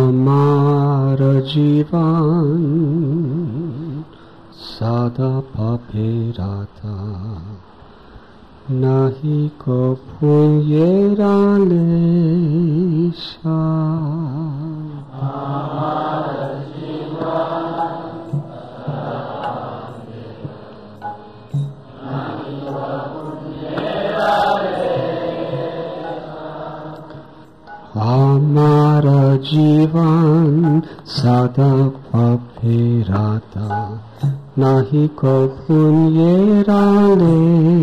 আমার জীবন সদা পাপেরাতা নাহি কভু এড়ালে আমার জীবন সদা পাপেরাতা নাহি কভু এড়ালে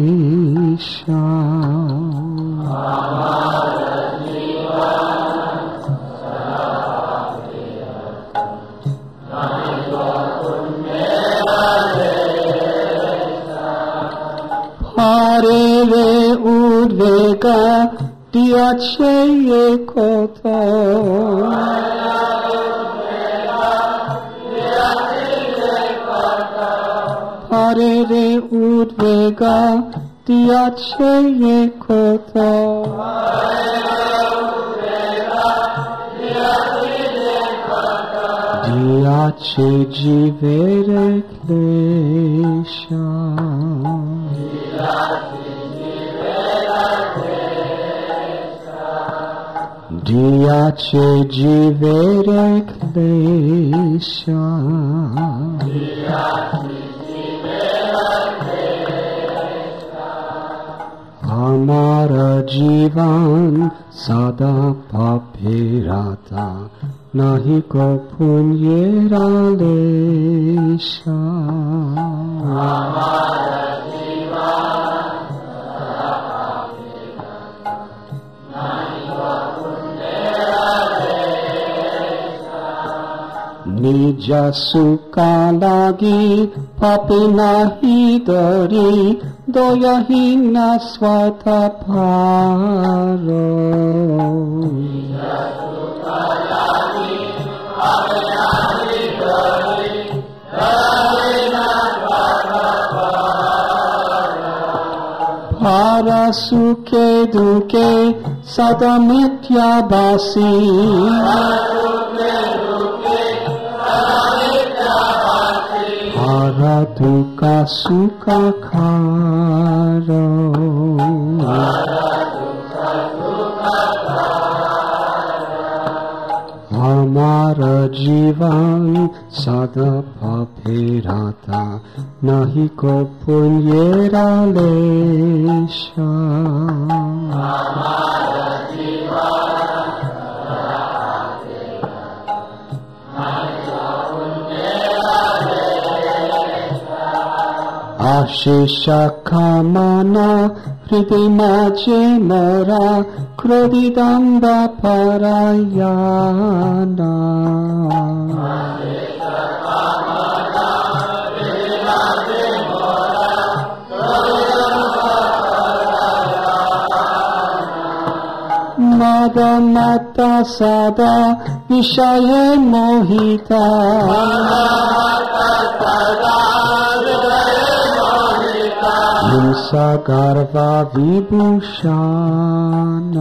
পারে রে উঠবে গা দিয়াছে এ কথা পারে রে উঠবে গা দিয়াছে এ কথা দিয়াছে জীবের ক্লেশা দিয়াছে জীবের ক্লেশা আমার জীবন সদা পাপেরাতা নাহি কভু এড়ালে নিজ সুখা লাগি পাপে নাহি দরি দয়াহীন স্বার্থপর ভারা সুখে দুঃখে সদা মিথ্যাবাসী ভারা দুঃখ সুখ খার আমার জীবন সদা পাপেরাতা নাহি কভু এড়ালে আশিস কামনা হৃদয় মাঝে মোরা ক্রোধী দম্ভ পরায়ণা মদ মত সদা বিষয়ে মোহিতা হিংসা গর্ব বিভূষণ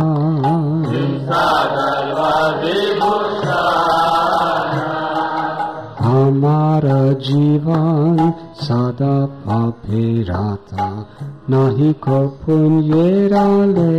আমার জীবন সদা পাপেরাতা নাহি কভু এড়ালে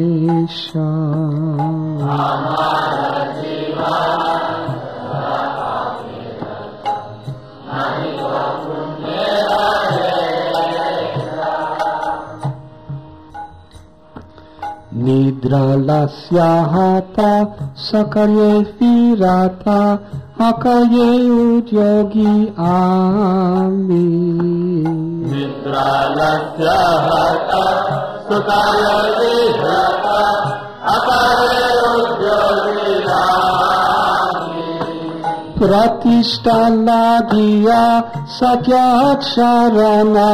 নিদ্রালস্যাহতা সকলে ফিরাতা আকায়ে উদ্যোগী আমি নিদ্রালস্যাহতা সকলে ফিরাতা আকায়ে উদ্যোগী আমি প্রতিষ্ঠা লাগিয়া সত্যাচরণা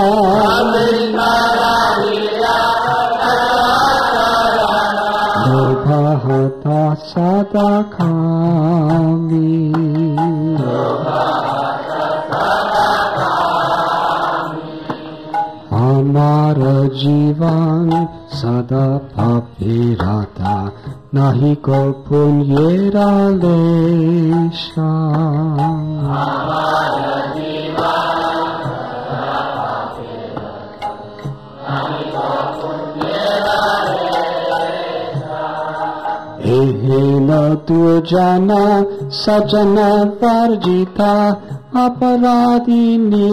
নির্বাহতা সদা খামি আমার জীবন সদা পাপেরাতা nahi ko punyera lesha. Ehena durjana sajana varjita aparadi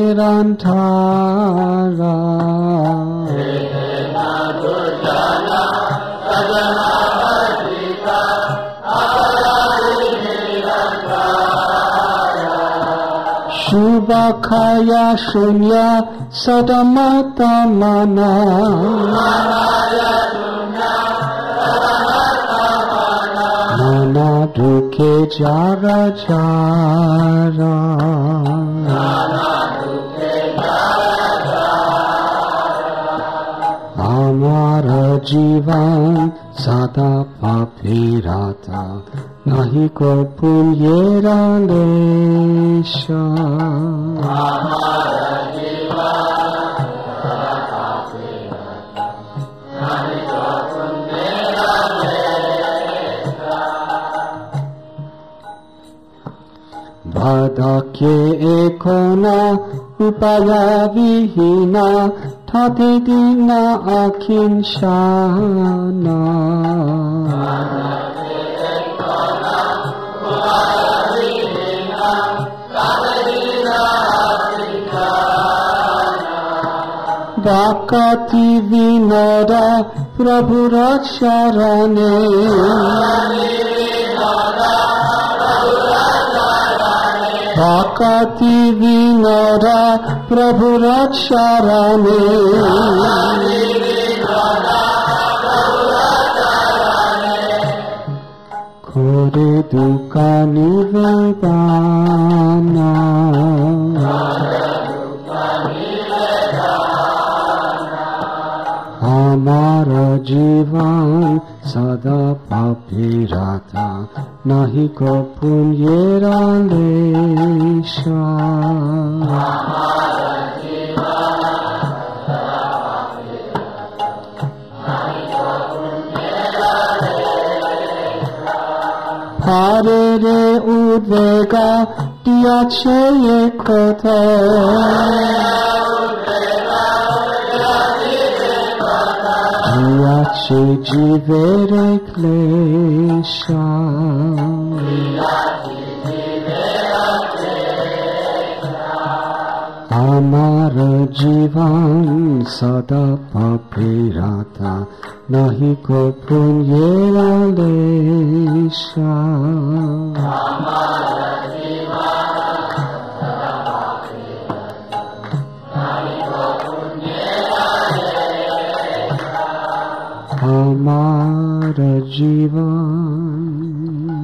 nirantara. Ehena durjana sajana varjita aparadi nirantara. Shubhakaya shunya sadamata mana. Nana dukhe jara jara. Nana dukhe jara jara. Amara jivan sada papirata nahi ko punyera lesha. Amara jivan sada papirata nahi ko punyera lesha. Bhadakye ekona upaya vihina thate dina akinshana. Bhadakye ekona upaya vihina thate dina akinshana. Vakati vinoda prabhura charane. Vakati vinoda prabhura charane. Kore dukkha nivedana. Amara jivan sada papirata nahi ko punyera lesha. Amara jivan sada papirata nahi ko punyera lesha. Hare re udvega diyache ekota. Diyache jivere klesha. Amara jivan sada papirata nahi ko punyera lesha. Amara jivan sada papirata nahi ko punyera lesha. Amara jivan